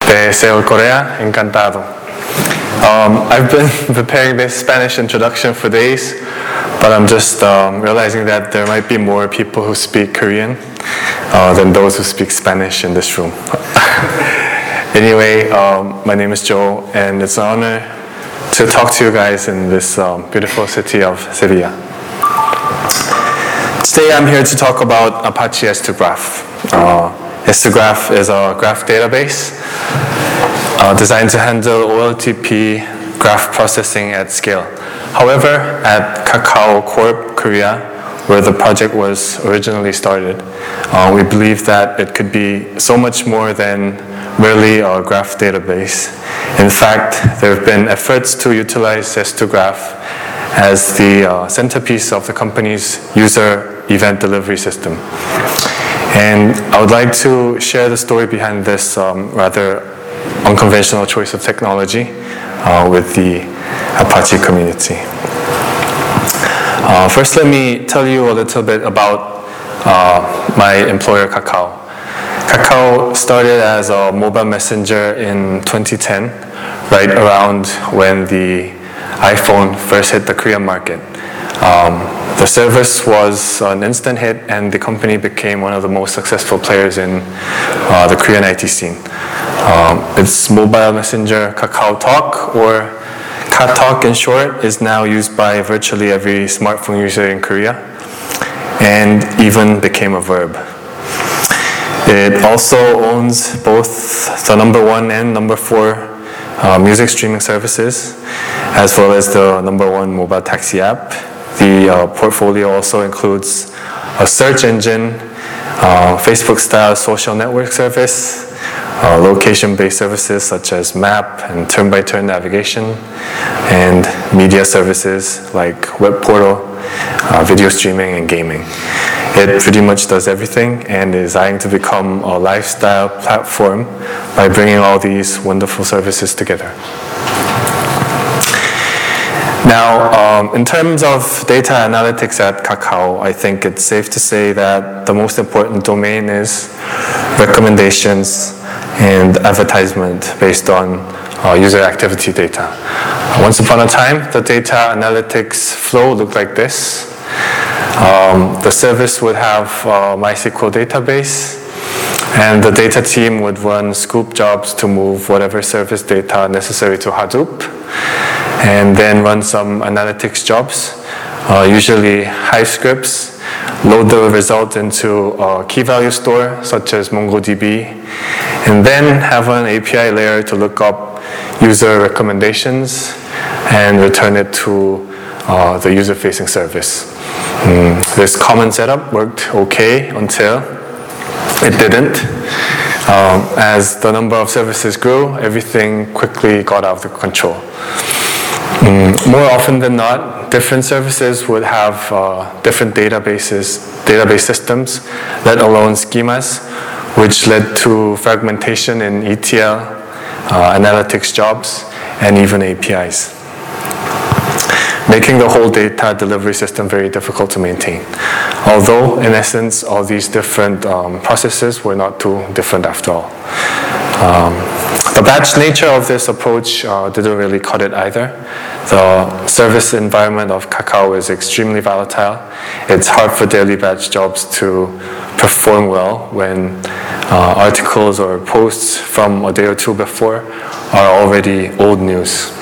Deseo Corea, encantado. I've been preparing this Spanish introduction for days, but I'm just realizing that there might be more people who speak Korean than those who speak Spanish in this room. Anyway, my name is Joe, and it's an honor to talk to you guys in this beautiful city of Sevilla. Today I'm here to talk about Apache S2 Graph. S2 Graph is a graph database designed to handle OLTP graph processing at scale. However, at Kakao Corp Korea, where the project was originally started, we believe that it could be so much more than merely a graph database. In fact, there have been efforts to utilize S2 Graph as the centerpiece of the company's user event delivery system. And I would like to share the story behind this rather unconventional choice of technology with the Apache community. First, let me tell you a little bit about my employer, Kakao. Kakao started as a mobile messenger in 2010, right around when the iPhone first hit the Korean market. The service was an instant hit, and the company became one of the most successful players in the Korean IT scene. Its mobile messenger, Kakao Talk, or KaTalk in short, is now used by virtually every smartphone user in Korea, and even became a verb. It also owns both the #1 and #4 music streaming services, as well as the #1 mobile taxi app. The portfolio also includes a search engine, Facebook-style social network service, location-based services such as map and turn-by-turn navigation, and media services like web portal, video streaming, and gaming. It pretty much does everything and is eyeing to become a lifestyle platform by bringing all these wonderful services together. Now, in terms of data analytics at Kakao, I think it's safe to say that the most important domain is recommendations and advertisement based on user activity data. Once upon a time, the data analytics flow looked like this. The service would have a MySQL database, and the data team would run scoop jobs to move whatever service data necessary to Hadoop, and then run some analytics jobs, usually Hive scripts, load the result into a key value store such as MongoDB, and then have an API layer to look up user recommendations and return it to the user-facing service. This common setup worked okay until it didn't. As the number of services grew, everything quickly got out of control. More often than not, different services would have different database systems, let alone schemas, which led to fragmentation in ETL, analytics jobs, and even APIs, making the whole data delivery system very difficult to maintain. Although, in essence, all these different processes were not too different after all. The batch nature of this approach didn't really cut it either. The service environment of Kakao is extremely volatile. It's hard for daily batch jobs to perform well when articles or posts from a day or two before are already old news.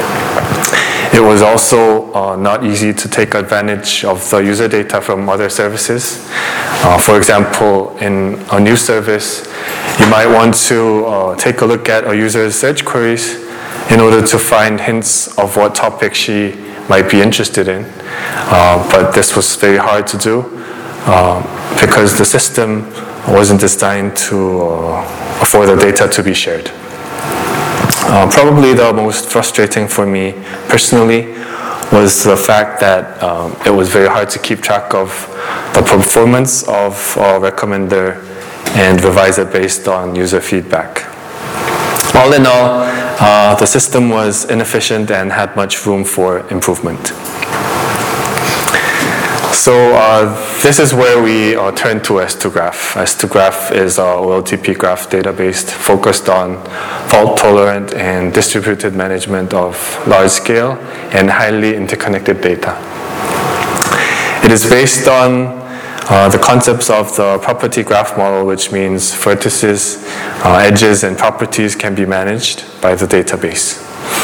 It was also not easy to take advantage of the user data from other services. For example, in a new service, you might want to take a look at a user's search queries in order to find hints of what topic she might be interested in. But this was very hard to do because the system wasn't designed for the data to be shared. Probably the most frustrating for me personally was the fact that it was very hard to keep track of the performance of a recommender and revise it based on user feedback. All in all, the system was inefficient and had much room for improvement. So this is where we turn to S2Graph. S2Graph is our OLTP graph database focused on fault-tolerant and distributed management of large-scale and highly interconnected data. It is based on the concepts of the property graph model, which means vertices, edges, and properties can be managed by the database.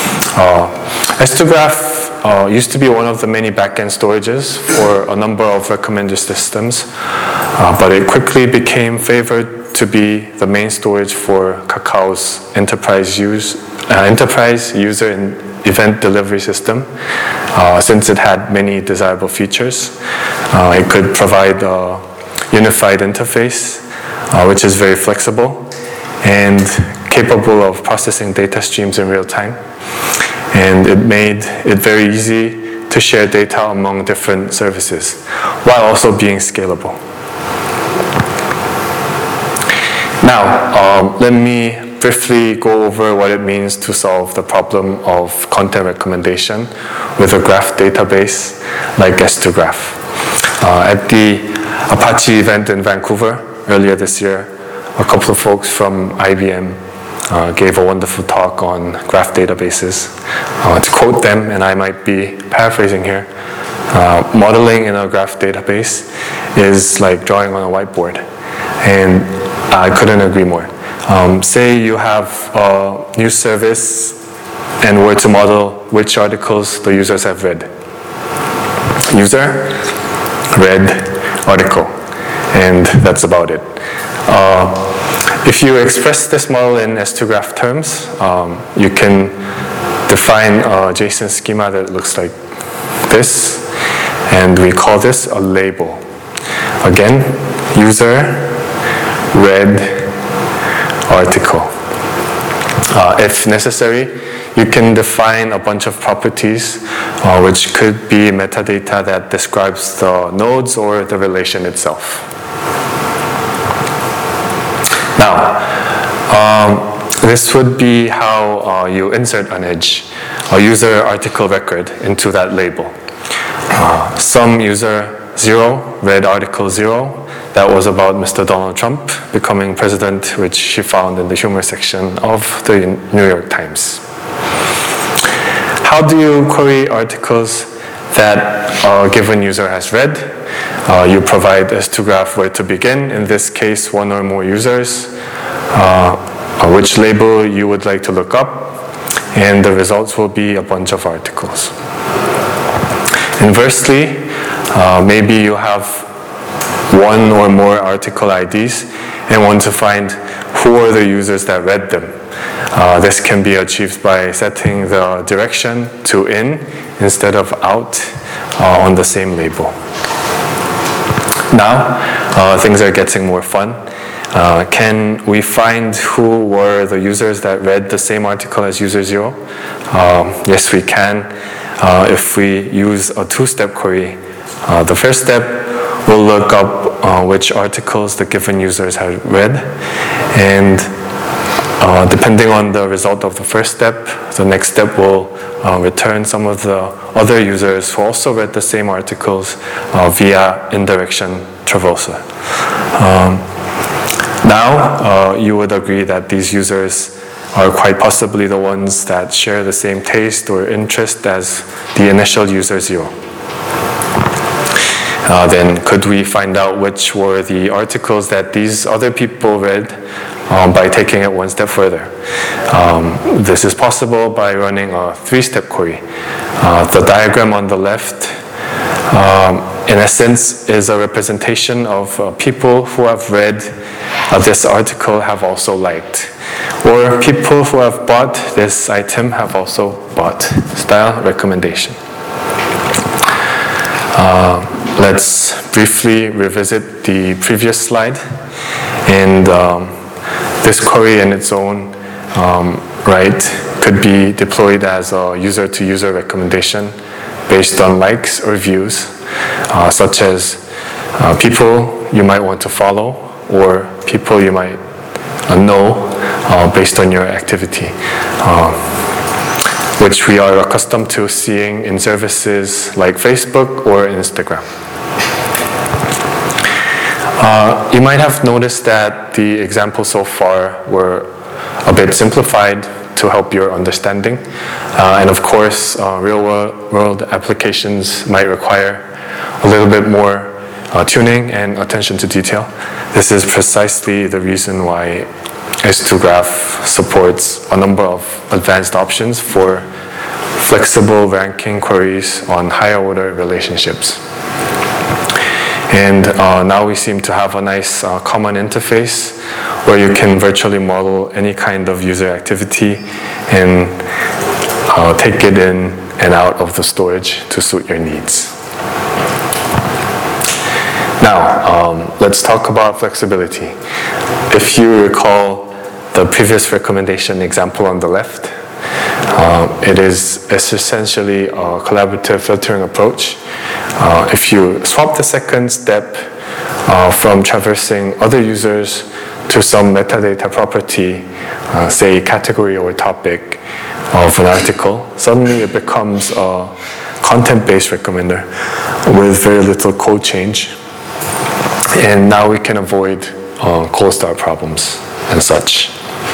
S2Graph used to be one of the many backend storages for a number of recommender systems, but it quickly became favored to be the main storage for Kakao's enterprise user and event delivery system, since it had many desirable features. It could provide a unified interface, which is very flexible and capable of processing data streams in real time. And it made it very easy to share data among different services while also being scalable. Now, let me briefly go over what it means to solve the problem of content recommendation with a graph database like S2Graph. At the Apache event in Vancouver earlier this year, a couple of folks from IBM gave a wonderful talk on graph databases. To quote them, and I might be paraphrasing here, modeling in a graph database is like drawing on a whiteboard. And I couldn't agree more. Say you have a news service and were to model which articles the users have read. User, read, article, and that's about it. If you express this model in S2Graph terms, you can define a JSON schema that looks like this, and we call this a label. Again, user, read, article. If necessary, you can define a bunch of properties, which could be metadata that describes the nodes or the relation itself. Now, this would be how you insert an edge, a user article record, into that label. Some user 0 read article 0. That was about Mr. Donald Trump becoming president, which she found in the humor section of the New York Times. How do you query articles that a given user has read? You provide S2Graph where to begin, in this case, one or more users, which label you would like to look up, and the results will be a bunch of articles. Inversely, maybe you have one or more article IDs and want to find who are the users that read them. This can be achieved by setting the direction to in instead of out on the same label. Now, things are getting more fun. Can we find who were the users that read the same article as user 0? Yes, we can. If we use a two-step query, the first step will look up which articles the given users have read, and depending on the result of the first step, the next step will return some of the other users who also read the same articles via indirection traversal. Now, you would agree that these users are quite possibly the ones that share the same taste or interest as the initial user 0. Then could we find out which were the articles that these other people read by taking it one step further? This is possible by running a three-step query. The diagram on the left, in essence, is a representation of people who have read this article have also liked, or people who have bought this item have also bought, style recommendation. Let's briefly revisit the previous slide. And this query in its own right could be deployed as a user-to-user recommendation based on likes or views, such as people you might want to follow or people you might know based on your activity, which we are accustomed to seeing in services like Facebook or Instagram. You might have noticed that the examples so far were a bit simplified to help your understanding. And of course, real-world applications might require a little bit more tuning and attention to detail. This is precisely the reason why S2 Graph supports a number of advanced options for flexible ranking queries on higher order relationships. And now we seem to have a nice common interface where you can virtually model any kind of user activity and take it in and out of the storage to suit your needs. Now, let's talk about flexibility. If you recall the previous recommendation example on the left, it is essentially a collaborative filtering approach. If you swap the second step from traversing other users to some metadata property, say category or topic of an article, suddenly it becomes a content-based recommender with very little code change. And now we can avoid cold start problems and such.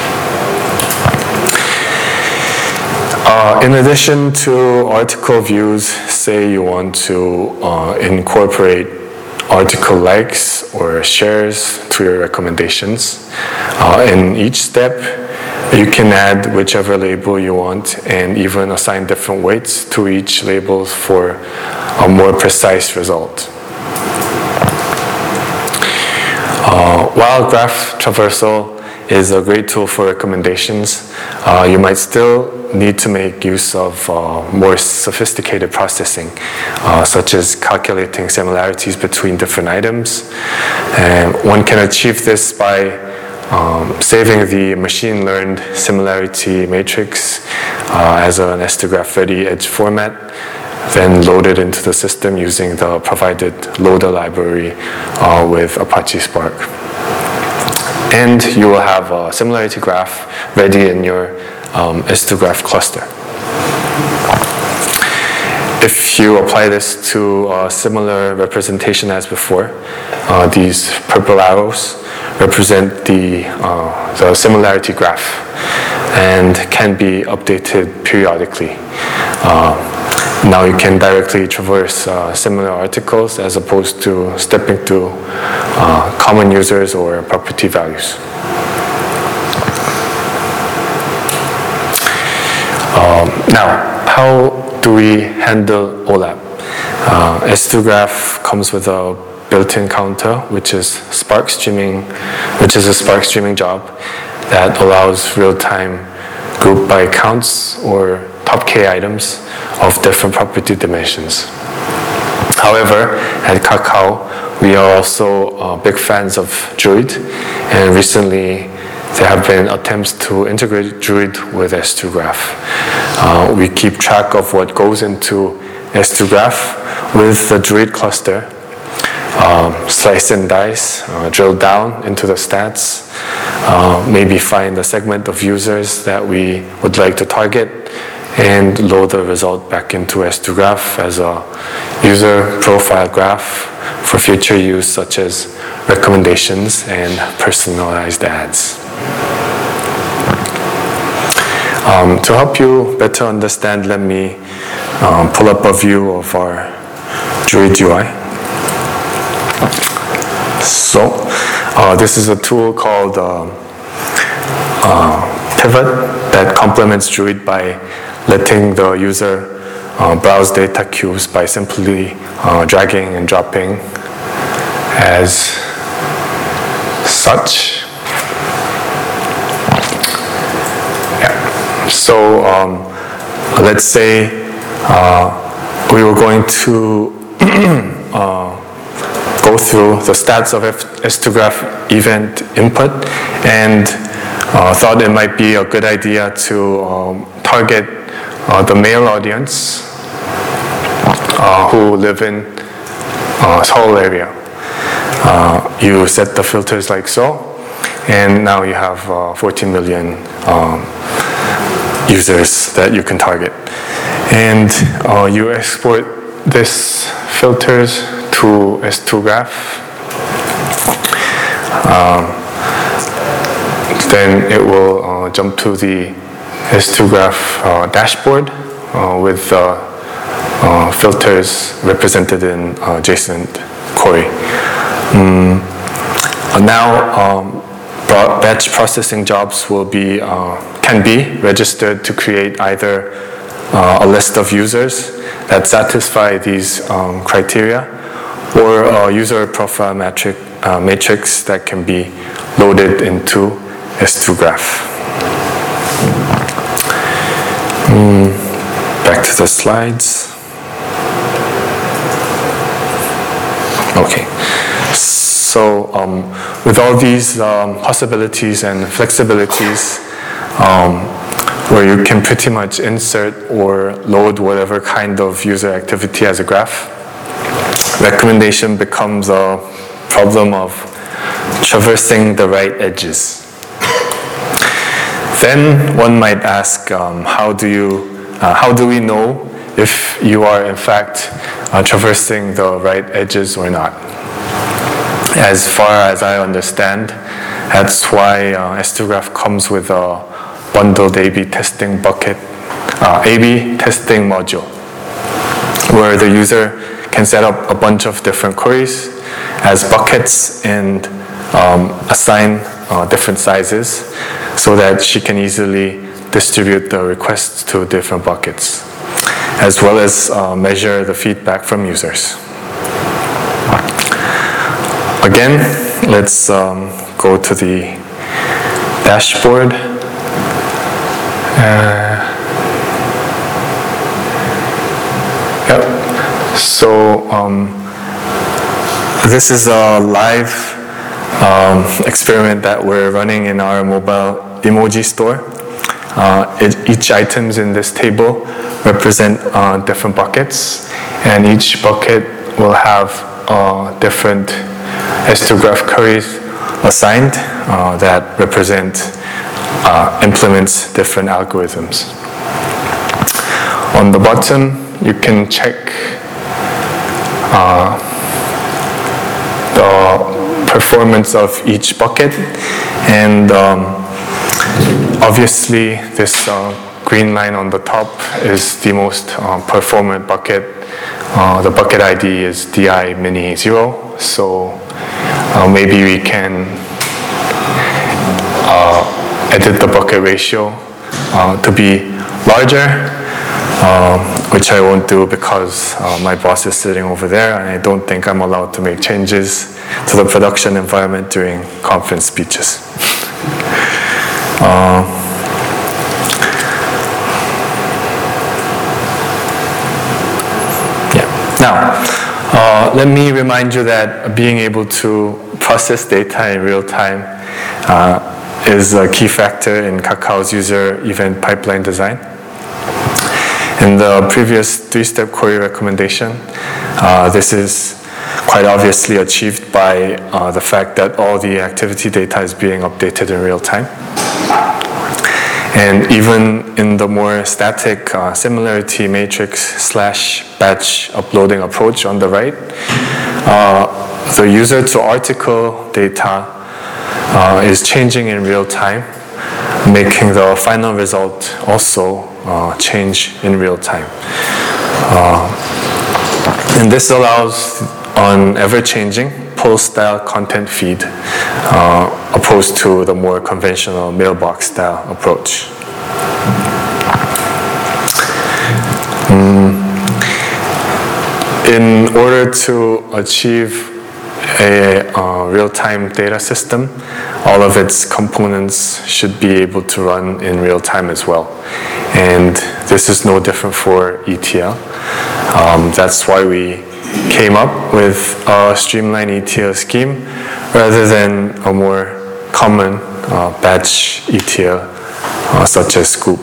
In addition to article views, say you want to incorporate article likes or shares to your recommendations. In each step, you can add whichever label you want and even assign different weights to each label for a more precise result. While graph traversal is a great tool for recommendations, you might still need to make use of more sophisticated processing, such as calculating similarities between different items. And one can achieve this by saving the machine-learned similarity matrix as an S2 Graph ready edge format, then load it into the system using the provided loader library with Apache Spark. And you will have a similarity graph ready in your S2 Graph cluster. If you apply this to a similar representation as before, these purple arrows represent the similarity graph and can be updated periodically. Now you can directly traverse similar articles as opposed to stepping through common users or property values. Now, how do we handle OLAP? S2 Graph comes with a built-in counter, which is a Spark streaming job that allows real-time group by counts or top K items of different property dimensions. However, at Kakao, we are also big fans of Druid, and recently there have been attempts to integrate Druid with S2 Graph. We keep track of what goes into S2 Graph with the Druid cluster, slice and dice, drill down into the stats, maybe find a segment of users that we would like to target, and load the result back into S2 Graph as a user profile graph for future use, such as recommendations and personalized ads. To help you better understand, let me pull up a view of our Druid UI. So, this is a tool called Pivot that complements Druid by letting the user browse data cubes by simply dragging and dropping as such. Yeah. So let's say we were going to go through the stats of S2 Graph event input and thought it might be a good idea to target the male audience who live in Seoul area. You set the filters like so, and now you have 14 million users that you can target. And you export this filters to S2 Graph. Then it will jump to the S2 graph dashboard with filters represented in JSON query. Now, batch processing jobs can be registered to create either a list of users that satisfy these criteria, or a user profile matrix that can be loaded into S2 graph. Back to the slides. Okay. So with all these possibilities and flexibilities, where you can pretty much insert or load whatever kind of user activity as a graph, recommendation becomes a problem of traversing the right edges. Then one might ask, how do we know if you are in fact traversing the right edges or not? As far as I understand, that's why S2 graph comes with a bundled A/B testing bucket, A/B testing module, where the user can set up a bunch of different queries as buckets and assign different sizes so that she can easily distribute the requests to different buckets, as well as measure the feedback from users. Again, let's go to the dashboard. Yep. So this is a live experiment that we're running in our mobile emoji store. Each items in this table represent different buckets, and each bucket will have different S2 graph queries assigned that represent implements different algorithms. On the bottom, you can check the performance of each bucket, and obviously this green line on the top is the most performant bucket. The bucket ID is DI mini 0, so maybe we can edit the bucket ratio to be larger, which I won't do because my boss is sitting over there, and I don't think I'm allowed to make changes to the production environment during conference speeches. Now, let me remind you that being able to process data in real time is a key factor in Kakao's user event pipeline design. In the previous 3-step query recommendation, this is quite obviously achieved by the fact that all the activity data is being updated in real time. And even in the more static similarity matrix / batch uploading approach on the right, the user to article data is changing in real time, making the final result also change in real time. And this allows an ever-changing poll-style content feed opposed to the more conventional mailbox-style approach. In order to achieve a real-time data system, all of its components should be able to run in real time as well. And this is no different for ETL. That's why we came up with a streamlined ETL scheme rather than a more common batch ETL such as Scoop.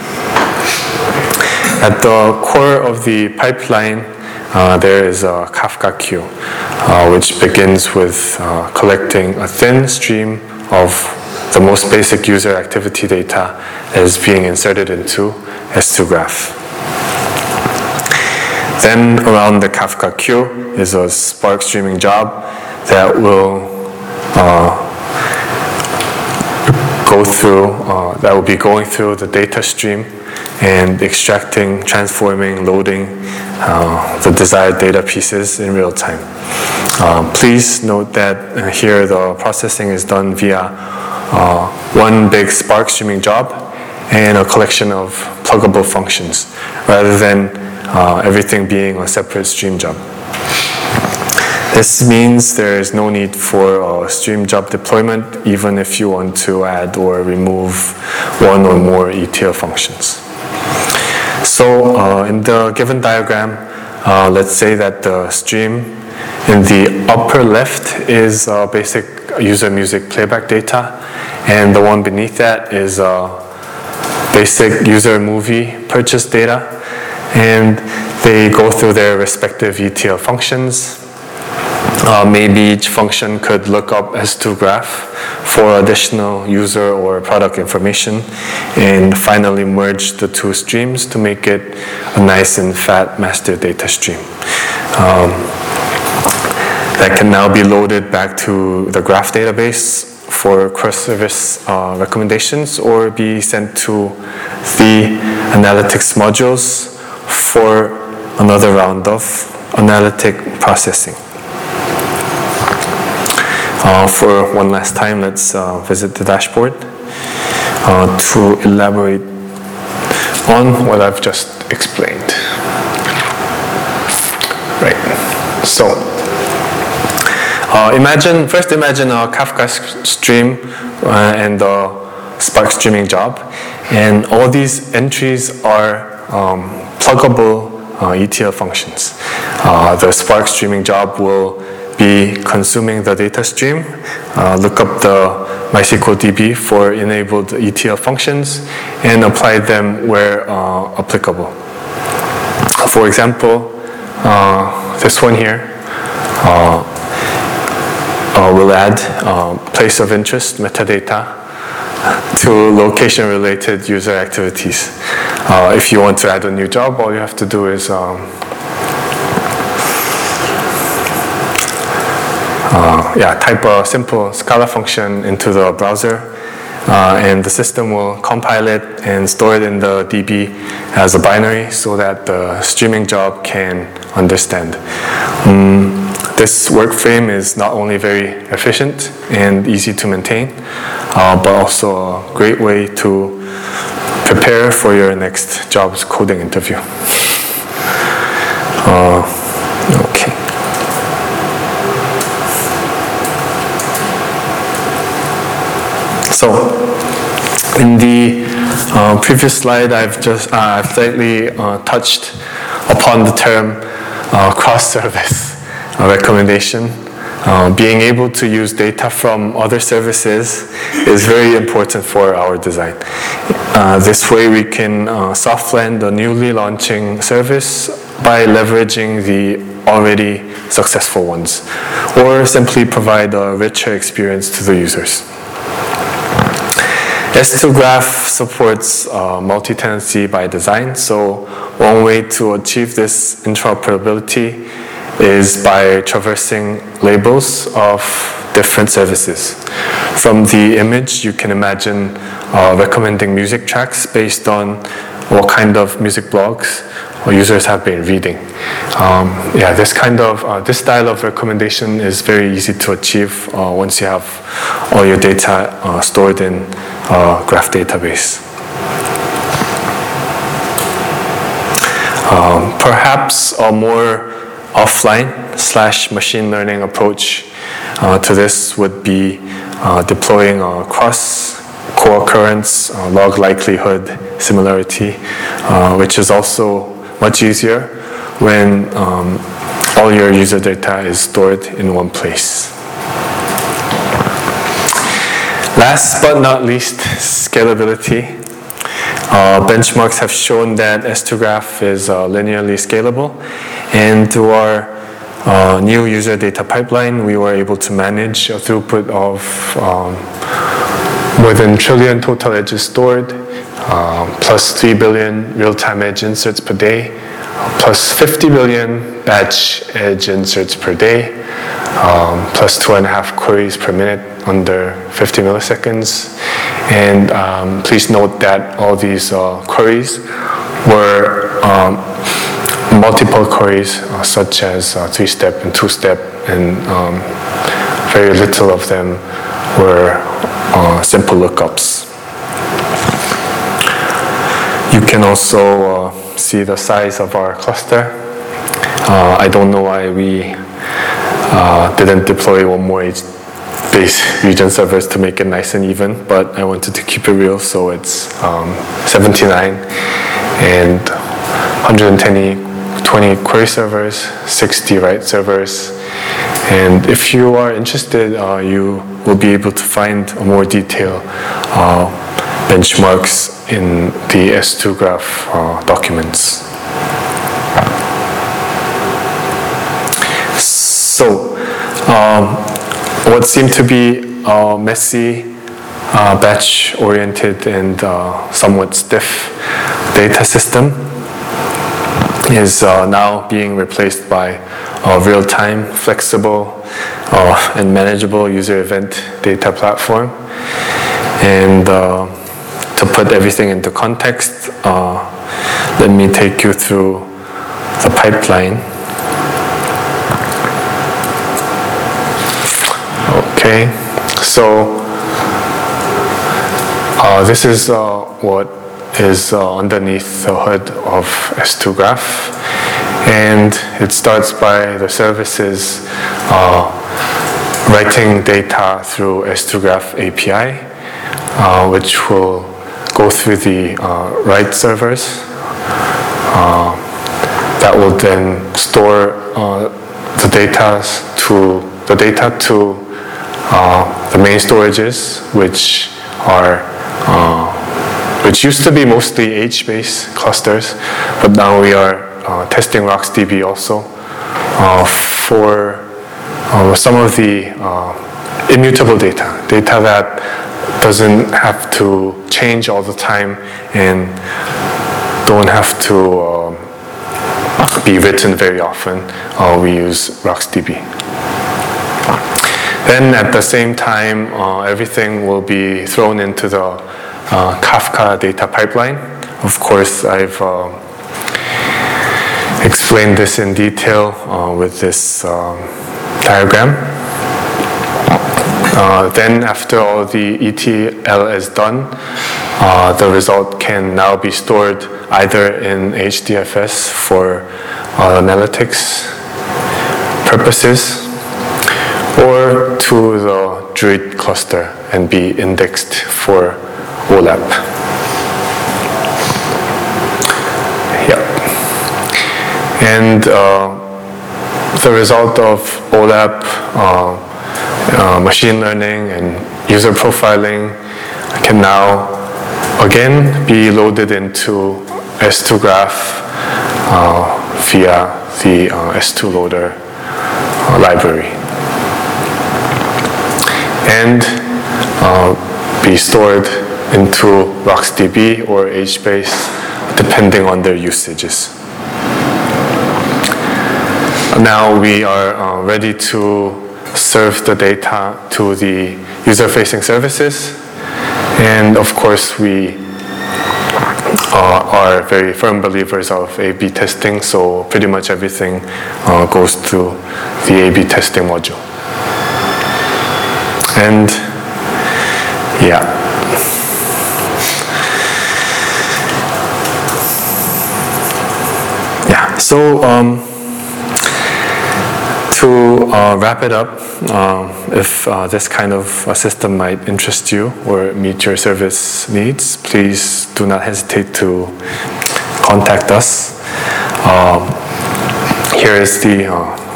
At the core of the pipeline, there is a Kafka queue, which begins with collecting a thin stream of the most basic user activity data that is being inserted into S2 graph. Then around the Kafka queue is a Spark streaming job that will that will be going through the data stream and extracting, transforming, loading the desired data pieces in real time. Please note that here the processing is done via one big Spark streaming job and a collection of pluggable functions, rather than everything being a separate stream job. This means there is no need for a stream job deployment, even if you want to add or remove one or more ETL functions. So in the given diagram, let's say that the stream in the upper left is basic user music playback data, and the one beneath that is basic user movie purchase data, and they go through their respective ETL functions. Maybe each function could look up S2 graph for additional user or product information, and finally merge the two streams to make it a nice and fat master data stream. That can now be loaded back to the graph database for cross-service recommendations, or be sent to the analytics modules for another round of analytic processing. For one last time, let's visit the dashboard to elaborate on what I've just explained. Right. So, first imagine a Kafka stream and a Spark streaming job, and all these entries are pluggable ETL functions. The Spark streaming job will be consuming the data stream, look up the MySQL DB for enabled ETL functions, and apply them where applicable. For example, this one here will add place of interest metadata to location-related user activities. If you want to add a new job, all you have to do is type a simple Scala function into the browser, and the system will compile it and store it in the DB as a binary so that the streaming job can understand. This work frame is not only very efficient and easy to maintain, but also a great way to prepare for your next job's coding interview. Okay. So, in the previous slide, I've slightly touched upon the term cross-service recommendation. Being able to use data from other services is very important for our design. This way, we can soft land a newly launching service by leveraging the already successful ones, or simply provide a richer experience to the users. S2 Graph supports multi-tenancy by design, so one way to achieve this interoperability is by traversing labels of different services. From the image, you can imagine recommending music tracks based on what kind of music blogs users have been reading. This style of recommendation is very easy to achieve once you have all your data stored in a graph database. Perhaps a more offline/machine learning approach to this would be deploying a cross co-occurrence log likelihood similarity, which is also much easier when all your user data is stored in one place. Last but not least, scalability. Benchmarks have shown that S2 Graph is linearly scalable, and through our new user data pipeline, we were able to manage a throughput of more than 1 trillion total edges stored, plus 3 billion real-time edge inserts per day, plus 50 billion batch edge inserts per day, plus 2.5 queries per minute under 50 milliseconds. And please note that all these queries were multiple queries, such as 3-step and 2-step, and very little of them were simple lookups. You can also see the size of our cluster. I don't know why we didn't deploy one more base region servers to make it nice and even, but I wanted to keep it real, so it's 79 and 120 query servers, 60 write servers. And if you are interested, you will be able to find more detailed benchmarks in the S2 graph documents. So, what seemed to be a messy, batch-oriented, and somewhat stiff data system is now being replaced by a real-time, flexible, and manageable user event data platform. And to put everything into context, let me take you through the pipeline. Okay, so this is what is underneath the hood of S2 Graph, and it starts by the services writing data through S2 Graph API, which will go through the write servers that will then store the data to the main storages, which used to be mostly H-based clusters, but now we are testing RocksDB also for some of the immutable data that doesn't have to change all the time and don't have to be written very often. We use RocksDB. Then at the same time, everything will be thrown into the Kafka data pipeline. Of course, I've explained this in detail with this diagram. Then after all the ETL is done, the result can now be stored either in HDFS for analytics purposes, or to the Druid cluster and be indexed for OLAP. Yeah. And the result of OLAP, machine learning and user profiling can now again be loaded into S2 Graph via the S2 Loader library, and be stored into RocksDB or HBase depending on their usages. Now we are ready to serve the data to the user-facing services, and of course we are very firm believers of A/B testing, so pretty much everything goes through the A/B testing module. And yeah. So to wrap it up, if this kind of system might interest you or meet your service needs, please do not hesitate to contact us. Here is the,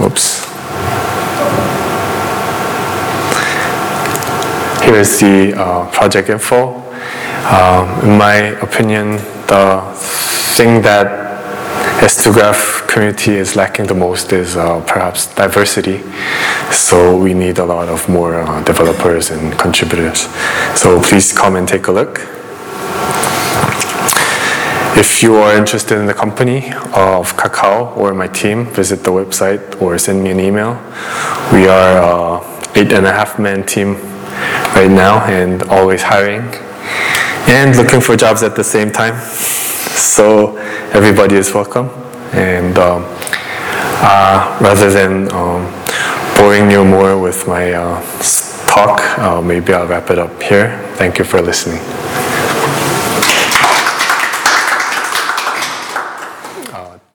Here is the project info. In my opinion, the thing that S2 Graph community is lacking the most is perhaps diversity. So we need a lot of more developers and contributors. So please come and take a look. If you are interested in the company of Kakao or my team, visit the website or send me an email. We are 8.5-man team right now and always hiring and looking for jobs at the same time. So everybody is welcome. And rather than boring you more with my talk, maybe I'll wrap it up here. Thank you for listening.